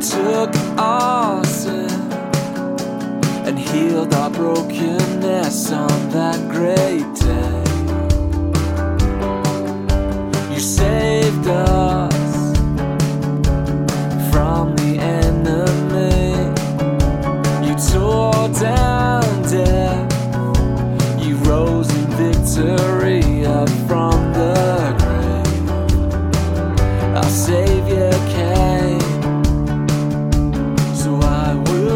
took our sin and healed our brokenness on that great day. You said